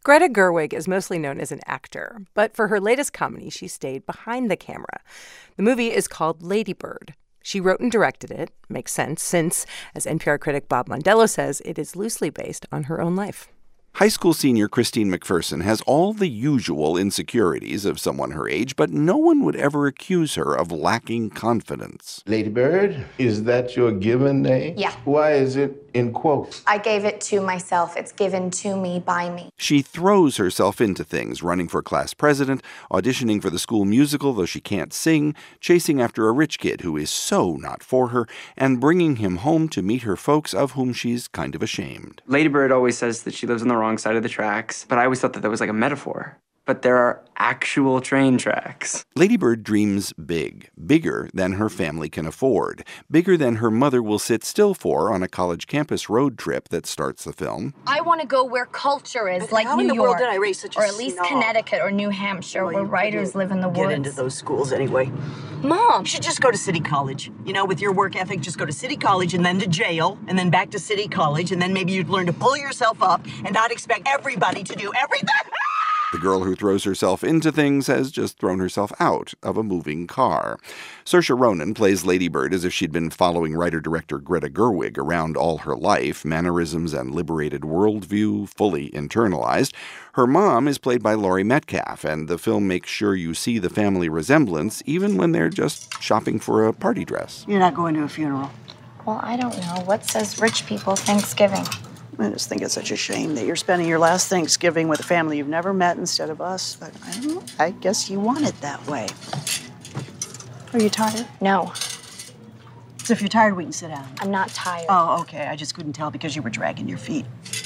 Greta Gerwig is mostly known as an actor, but for her latest comedy, she stayed behind the camera. The movie is called Lady Bird. She wrote and directed it. Makes sense since, as NPR critic Bob Mondello says, it is loosely based on her own life. High school senior Christine McPherson has all the usual insecurities of someone her age, but no one would ever accuse her of lacking confidence. Lady Bird, is that your given name? Yeah. Why is it in quotes? I gave it to myself. It's given to me by me. She throws herself into things, running for class president, auditioning for the school musical though she can't sing, chasing after a rich kid who is so not for her, and bringing him home to meet her folks of whom she's kind of ashamed. Lady Bird always says that she lives on the wrong side of the tracks, but I always thought that was like a metaphor. But there are actual train tracks. Lady Bird dreams big, bigger than her family can afford, bigger than her mother will sit still for on a college campus road trip that starts the film. I want to go where culture is, like How New in the York, world did I raise such a or at least snob? Connecticut or New Hampshire, where writers live in the Get woods. into those schools anyway. Mom, You should just go to City College. You know, with your work ethic, just go to City College and then to jail and then back to City College, and then maybe you'd learn to pull yourself up and not expect everybody to do everything. The girl who throws herself into things has just thrown herself out of a moving car. Saoirse Ronan plays Lady Bird as if she'd been following writer-director Greta Gerwig around all her life, mannerisms and liberated worldview fully internalized. Her mom is played by Laurie Metcalf, and the film makes sure you see the family resemblance even when they're just shopping for a party dress. You're not going to a funeral. well, I don't know. What says rich people Thanksgiving? I just think it's such a shame that you're spending your last Thanksgiving with a family you've never met instead of us. But I don't know. I guess you want it that way. Are you tired? No, So if you're tired, we can sit down. I'm not tired. Oh, okay. I just couldn't tell because you were dragging your feet.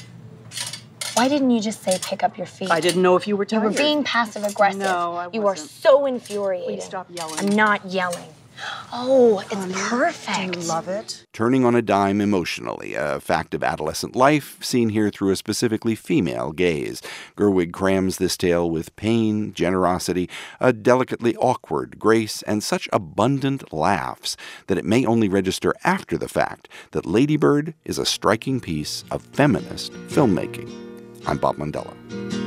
Why didn't you just say pick up your feet? I didn't know if you were You tired. were being passive aggressive. No, I You are wasn't. so infuriating. Please stop yelling. I'm not yelling. Oh, it's Honey, perfect. Do you love it? Turning on a dime emotionally, a fact of adolescent life, seen here through a specifically female gaze. Gerwig crams this tale with pain, generosity, a delicately awkward grace, and such abundant laughs that it may only register after the fact that Lady Bird is a striking piece of feminist filmmaking. I'm Bob Mondello.